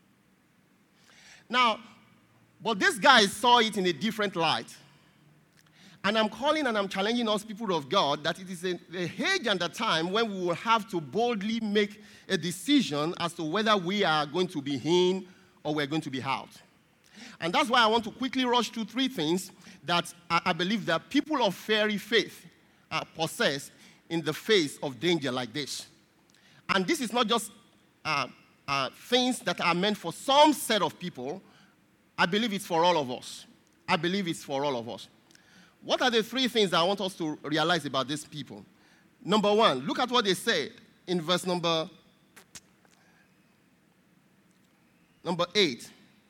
S1: Now, but these guys saw it in a different light. And I'm calling and I'm challenging us, people of God, that it is a age and a time when we will have to boldly make a decision as to whether we are going to be in or we're going to be out. And that's why I want to quickly rush through three things that I believe that people of fairy faith possess in the face of danger like this. And this is not just things that are meant for some set of people, I believe it's for all of us. I believe it's for all of us. What are the three things that I want us to realize about these people? Number one, look at what they say in verse number 8.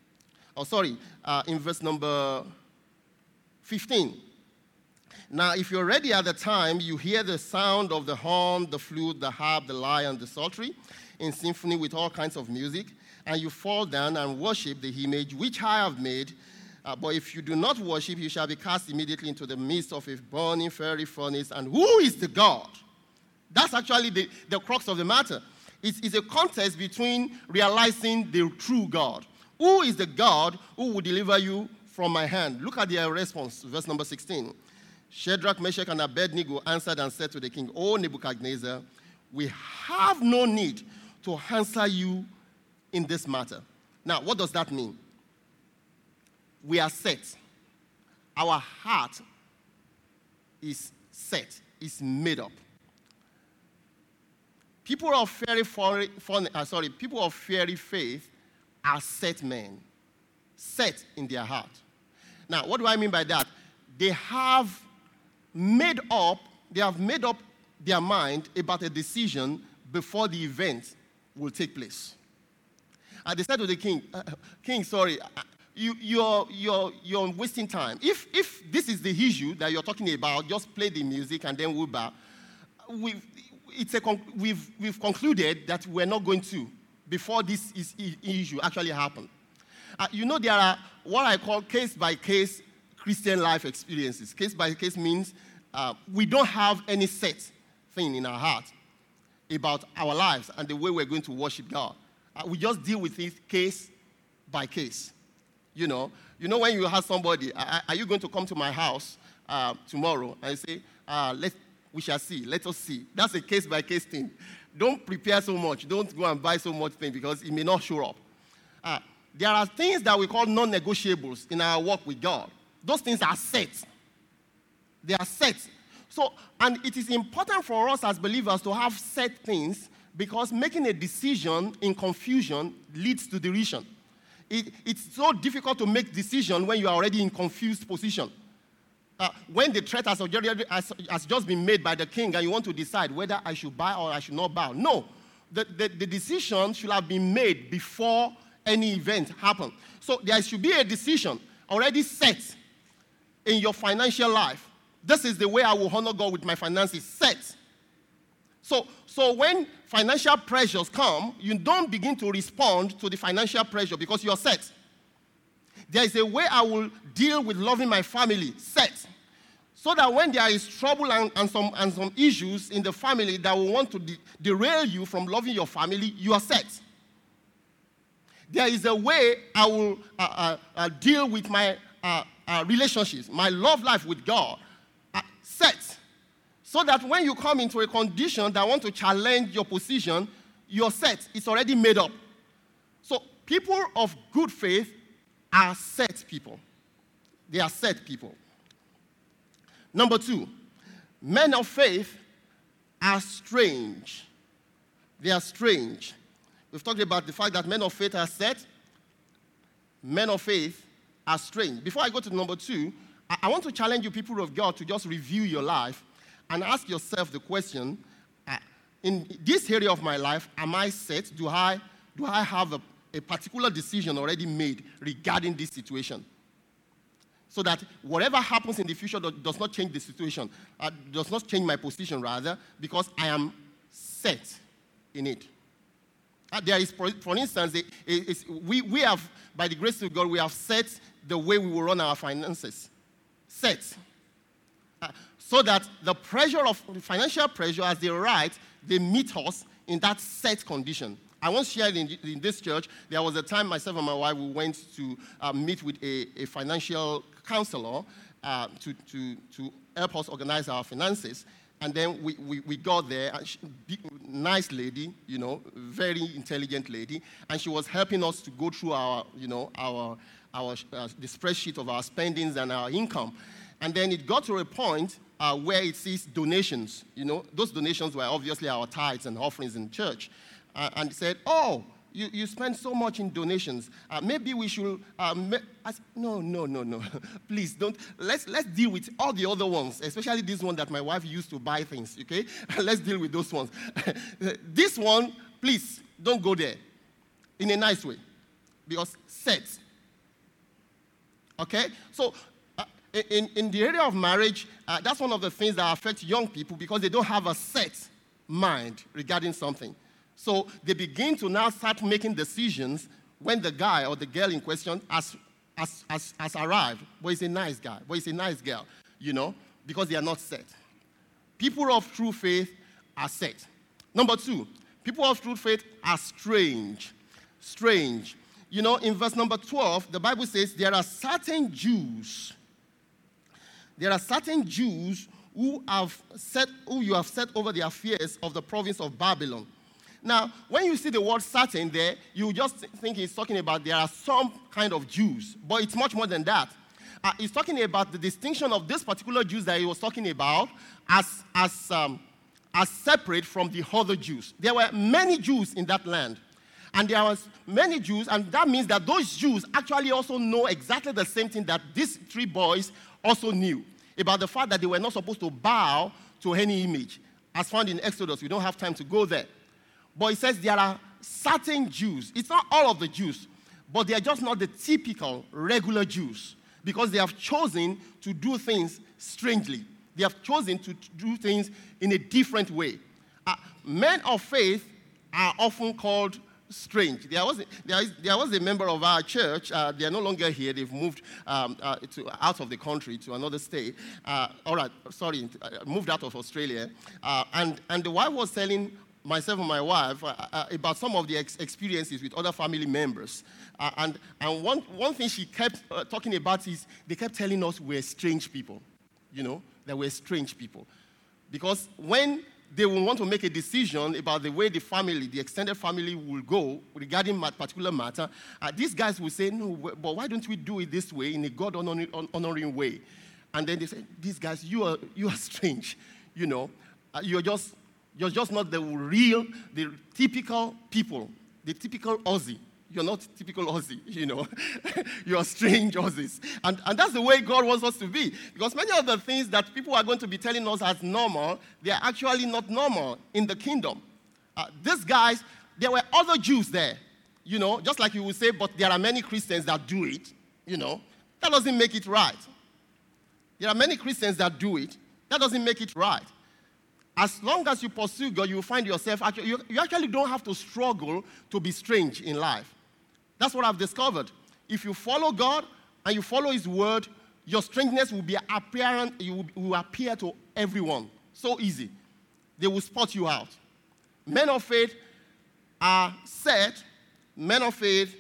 S1: In verse number 15. Now, if you're ready at the time, you hear the sound of the horn, the flute, the harp, the lyre, and the psaltery in symphony with all kinds of music, and you fall down and worship the image which I have made. But if you do not worship, you shall be cast immediately into the midst of a burning fiery furnace. And who is the God? That's actually the crux of the matter. It's a contest between realizing the true God. Who is the God who will deliver you from my hand? Look at their response, verse number 16. Shadrach, Meshach, and Abednego answered and said to the king, O Nebuchadnezzar, we have no need to answer you in this matter. Now, what does that mean? We are set. Our heart is set, is made up. People of fiery faith are set men, set in their heart. Now, what do I mean by that? They have made up their mind about a decision before the event will take place. And they said to the king, King, sorry, you're wasting time. If this is the issue that you're talking about, just play the music and then we'll bow. We've concluded that we're not going to before this issue actually happened. There are what I call case-by-case Christian life experiences. Case-by-case means we don't have any set thing in our heart about our lives and the way we're going to worship God. We just deal with it case by case. You know when you ask somebody, are you going to come to my house tomorrow? And you say, we shall see. Let us see. That's a case-by-case thing. Don't prepare so much. Don't go and buy so much thing because it may not show up. There are things that we call non-negotiables in our walk with God. Those things are set. They are set. So, and it is important for us as believers to have set things because making a decision in confusion leads to derision. It's so difficult to make decision when you are already in confused position. When the threat has just been made by the king and you want to decide whether I should bow or I should not bow. No, the decision should have been made before any event happened. So there should be a decision already set in your financial life. This is the way I will honor God with my finances, set. So when financial pressures come, you don't begin to respond to the financial pressure because you're set. There is a way I will deal with loving my family, set. So that when there is trouble and some issues in the family that will want to derail you from loving your family, you are set. There is a way I will deal with my relationships, my love life with God, set. So that when you come into a condition that want to challenge your position, you're set. It's already made up. So people of good faith are set people. They are set people. Number 2, men of faith are strange. They are strange. We've talked about the fact that men of faith are set. Men of faith are strange. Before I go to number 2, I want to challenge you, people of God, to just review your life and ask yourself the question, in this area of my life, am I set? Do I have a particular decision already made regarding this situation? So that whatever happens in the future does not change the situation, does not change my position, rather, because I am set in it. There is, for instance, we have, by the grace of God, we have set the way we will run our finances. Set. So that the pressure of the financial pressure, as they write, they meet us in that set condition. I once shared in this church, there was a time myself and my wife, we went to meet with a financial counselor to help us organize our finances. And then we got there, nice lady, very intelligent lady, and she was helping us to go through our the spreadsheet of our spendings and our income. And then it got to a point where it says donations. Those donations were obviously our tithes and offerings in church. And it said, You spend so much in donations. Maybe we should. No. Please don't. Let's deal with all the other ones, especially this one that my wife used to buy things. Okay, let's deal with those ones. This one, please don't go there, in a nice way, because set. Okay, so in the area of marriage, that's one of the things that affect young people because they don't have a set mind regarding something. So they begin to now start making decisions when the guy or the girl in question has arrived. But he's a nice guy. But he's a nice girl, because they are not set. People of true faith are set. Number 2, people of true faith are strange. Strange. In verse number 12, the Bible says there are certain Jews. There are certain Jews who you have set over the affairs of the province of Babylon. Now, when you see the word certain there, you just think he's talking about there are some kind of Jews. But it's much more than that. He's talking about the distinction of this particular Jews that he was talking about as separate from the other Jews. There were many Jews in that land. And there was many Jews, and that means that those Jews actually also know exactly the same thing that these 3 boys also knew about the fact that they were not supposed to bow to any image. As found in Exodus, we don't have time to go there. But it says there are certain Jews. It's not all of the Jews, but they are just not the typical, regular Jews because they have chosen to do things strangely. They have chosen to do things in a different way. Men of faith are often called strange. There was a member of our church. They are no longer here. They've moved out of the country to another state. Moved out of Australia. And the wife was telling myself and my wife about some of the experiences with other family members. And one thing she kept talking about is they kept telling us we're strange people, that we're strange people. Because when they will want to make a decision about the way the extended family will go regarding that particular matter, these guys will say, no, but why don't we do it this way, in a God-honoring way? And then they say, these guys, you are strange, You're just not the typical people, the typical Aussie. You're not typical Aussie, You are strange Aussies. And that's the way God wants us to be. Because many of the things that people are going to be telling us as normal, they are actually not normal in the kingdom. These guys, there were other Jews there, just like you would say, but there are many Christians that do it, That doesn't make it right. There are many Christians that do it. That doesn't make it right. As long as you pursue God, you will find yourself, you actually don't have to struggle to be strange in life. That's what I've discovered. If you follow God and you follow His word, your strangeness will be apparent. You will appear to everyone. So easy. They will spot you out. Men of faith are set. Men of faith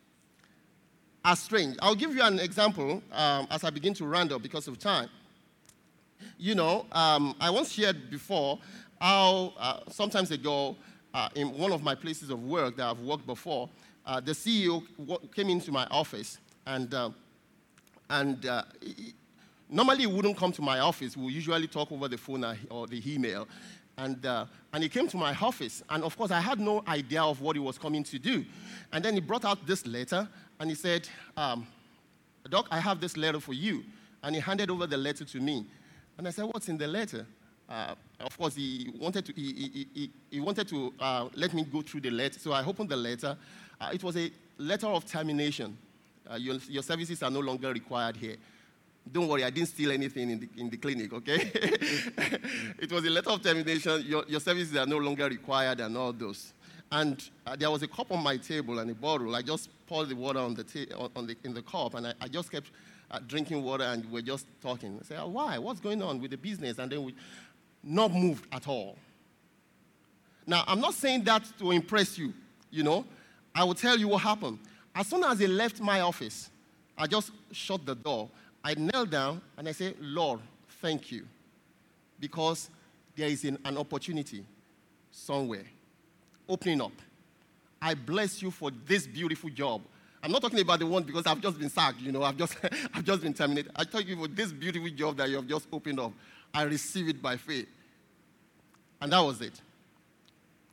S1: are strange. I'll give you an example as I begin to round up because of time. I once shared before how sometimes ago in one of my places of work that I've worked before, the CEO came into my office and normally he wouldn't come to my office. We usually talk over the phone or the email. And he came to my office. And, of course, I had no idea of what he was coming to do. And then he brought out this letter, and he said, Doc, I have this letter for you. And he handed over the letter to me. And I said, what's in the letter? Of course, he wanted to let me go through the letter. So I opened the letter. It was a letter of termination. Your services are no longer required here. Don't worry, I didn't steal anything in the clinic, okay? It was a letter of termination. Your services are no longer required and all those. And there was a cup on my table and a bottle. I just poured the water in the cup, and I just kept drinking water, and we're just talking. I said, why? What's going on with the business? And then we not moved at all. Now, I'm not saying that to impress you, I will tell you what happened. As soon as he left my office, I just shut the door. I knelt down and I said, Lord, thank you. Because there is an opportunity somewhere opening up. I bless you for this beautiful job. I'm not talking about the one because I've just been sacked, I've just been terminated. I thank you for this beautiful job that you have just opened up. I receive it by faith. And that was it.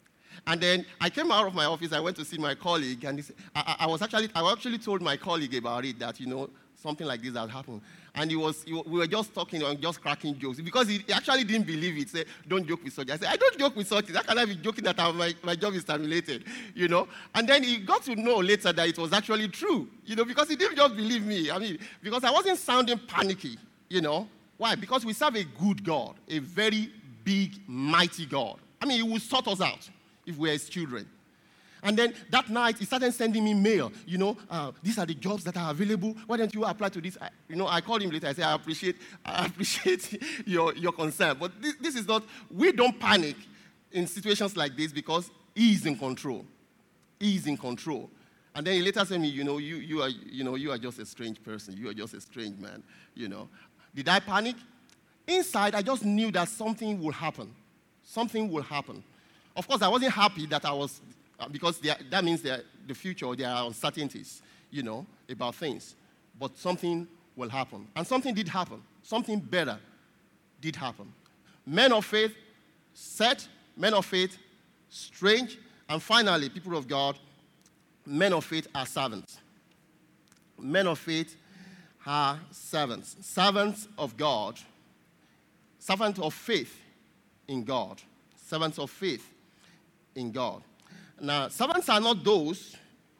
S1: And then I came out of my office, I went to see my colleague, and I actually told my colleague about it, that, something like this had happened. And we were just talking and just cracking jokes, because he actually didn't believe it. He said, don't joke with such. I said, I don't joke with such. How can I be joking that my job is terminated? And then he got to know later that it was actually true, because he didn't just believe me. Because I wasn't sounding panicky, Why? Because we serve a good God, a very big, mighty God. He will sort us out if we're his children. And then that night, he started sending me mail. These are the jobs that are available. Why don't you apply to this? I called him later. I said, I appreciate your concern. But this is not, we don't panic in situations like this, because he is in control. He is in control. And then he later said to me, you are just a strange person. You are just a strange man, Did I panic? Inside, I just knew that something would happen. Something will happen. Of course, I wasn't happy that I was, because that means the future, there are uncertainties, about things. But something will happen. And something did happen. Something better did happen. Men of faith, set. Men of faith, strange. And finally, people of God, men of faith are servants. Men of faith are servants. Servants of God. Servants of faith in God. Servants of faith in God. Now, servants are not those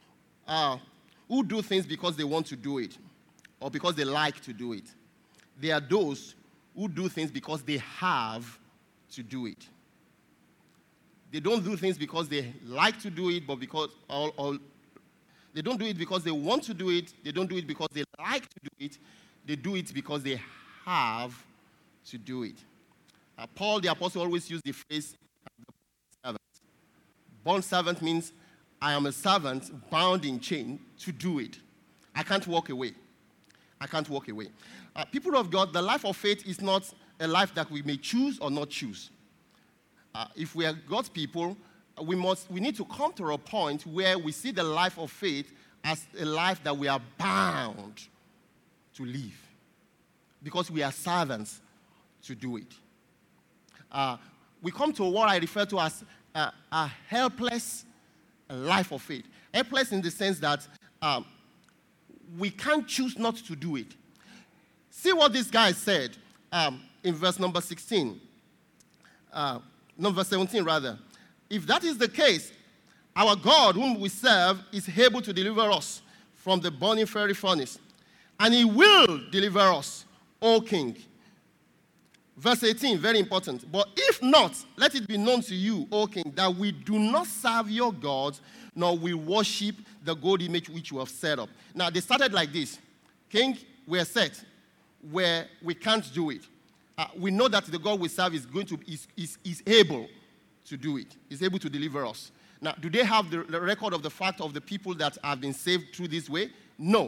S1: who do things because they want to do it or because they like to do it. They are those who do things because they have to do it. They don't do things because they like to do it, but because they don't do it because they want to do it. They don't do it because they like to do it. They do it because they have to do it. Paul the Apostle always used the phrase servant. Bond servant means I am a servant bound in chain to do it. I can't walk away. I can't walk away. People of God, the life of faith is not a life that we may choose or not choose. If we are God's people, we need to come to a point where we see the life of faith as a life that we are bound to live, because we are servants to do it. We come to what I refer to as a helpless life of faith. Helpless in the sense that we can't choose not to do it. See what this guy said in verse number 16. Verse 17 rather. If that is the case, our God whom we serve is able to deliver us from the burning fiery furnace, and he will deliver us, O King. Verse 18, very important. But if not, let it be known to you, O King, that we do not serve your gods, nor we worship the gold image which you have set up. Now, they started like this. King, we are set where we can't do it. We know that the God we serve is able to do it. He's able to deliver us. Now, do they have the record of the fact of the people that have been saved through this way? No.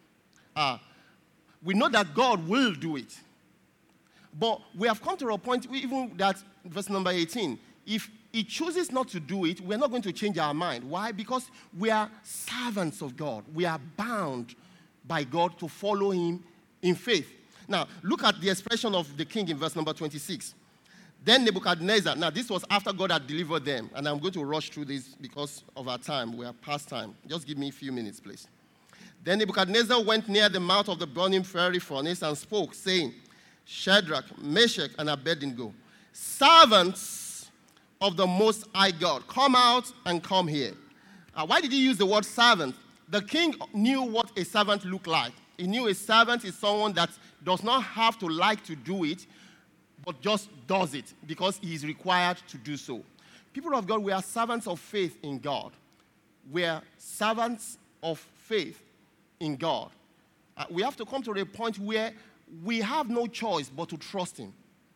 S1: We know that God will do it. But we have come to a point, even that verse number 18, if he chooses not to do it, we're not going to change our mind. Why? Because we are servants of God. We are bound by God to follow him in faith. Now, look at the expression of the king in verse number 26. Then Nebuchadnezzar, now this was after God had delivered them, and I'm going to rush through this because of our time. We are past time. Just give me a few minutes, please. Then Nebuchadnezzar went near the mouth of the burning fiery furnace and spoke, saying, Shadrach, Meshach, and Abednego, servants of the Most High God, come out and come here. Why did he use the word servant? The king knew what a servant looked like. He knew a servant is someone that does not have to like to do it, but just does it because he is required to do so. People of God, we are servants of faith in God. We are servants of faith in God. We have to come to a point where we have no choice but to trust him.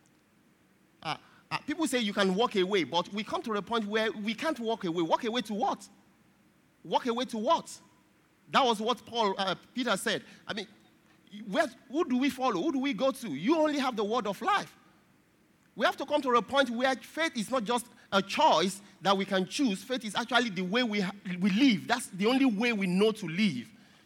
S1: People say you can walk away, but we come to a point where we can't walk away. Walk away to what? Walk away to what? That was what Peter said. Who do we follow? Who do we go to? You only have the word of life. We have to come to a point where faith is not just a choice that we can choose. Faith is actually the way we live. That's the only way we know to live.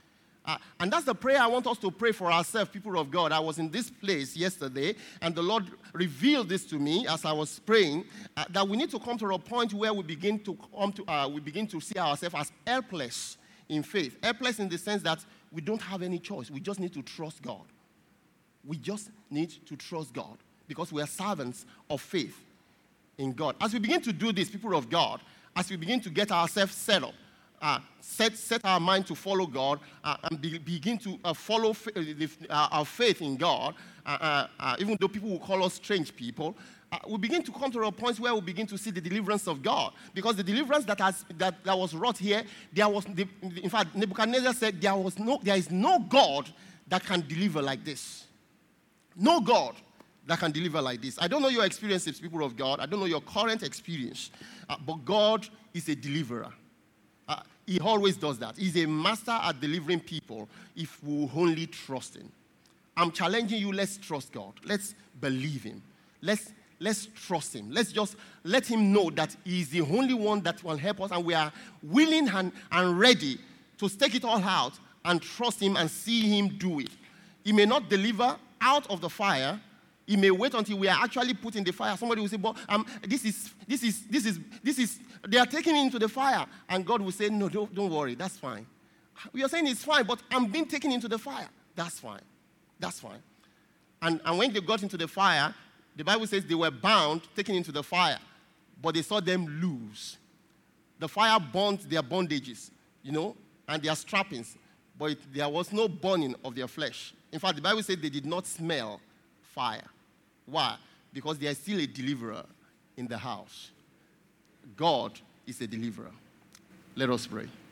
S1: And that's the prayer I want us to pray for ourselves, people of God. I was in this place yesterday, and the Lord revealed this to me as I was praying, that we need to come to a point where we begin to see ourselves as helpless in faith. Helpless in the sense that we don't have any choice. We just need to trust God. We just need to trust God because we are servants of faith in God. As we begin to do this, people of God, as we begin to get ourselves set up, set our mind to follow God and begin to follow our faith in God, even though people will call us strange people, we begin to come to a point where we begin to see the deliverance of God. Because the deliverance that was wrought here, in fact, Nebuchadnezzar said there is no God that can deliver like this. No God that can deliver like this. I don't know your experiences, people of God. I don't know your current experience. But God is a deliverer. He always does that. He's a master at delivering people if we only trust him. I'm challenging you, let's trust God. Let's believe him. Let's trust him. Let's just let him know that he is the only one that will help us, and we are willing and ready to stake it all out and trust him and see him do it. He may not deliver out of the fire. He may wait until we are actually put in the fire. Somebody will say, but this is, they are taking me into the fire. And God will say, no, don't worry, that's fine. We are saying it's fine, but I'm being taken into the fire. That's fine. That's fine. And when they got into the fire, the Bible says they were bound, taken into the fire, but they saw them loose. The fire burnt their bondages, and their strappings, but there was no burning of their flesh. In fact, the Bible says they did not smell fire. Why? Because there is still a deliverer in the house. God is a deliverer. Let us pray.